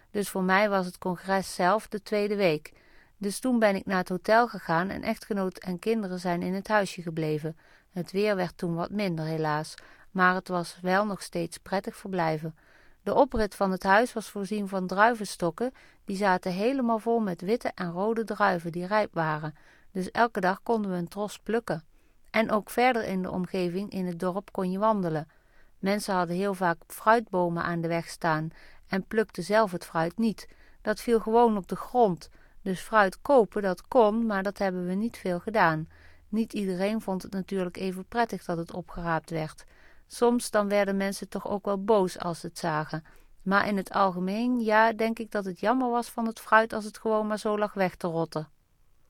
Dus voor mij was het congres zelf de tweede week. Dus toen ben ik naar het hotel gegaan en echtgenoot en kinderen zijn in het huisje gebleven. Het weer werd toen wat minder helaas, maar het was wel nog steeds prettig verblijven. De oprit van het huis was voorzien van druivenstokken, die zaten helemaal vol met witte en rode druiven die rijp waren. Dus elke dag konden we een tros plukken. En ook verder in de omgeving in het dorp kon je wandelen. Mensen hadden heel vaak fruitbomen aan de weg staan en plukten zelf het fruit niet. Dat viel gewoon op de grond. Dus fruit kopen, dat kon, maar dat hebben we niet veel gedaan. Niet iedereen vond het natuurlijk even prettig dat het opgeraapt werd. Soms dan werden mensen toch ook wel boos als ze het zagen. Maar in het algemeen, ja, denk ik dat het jammer was van het fruit als het gewoon maar zo lag weg te rotten.